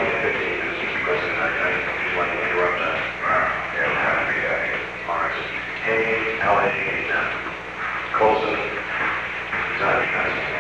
15 minutes, Mr. President. I just want to interrupt that. It'll have to be, All right. Hagan, Al Hagan, Colson, Johnny Johnson.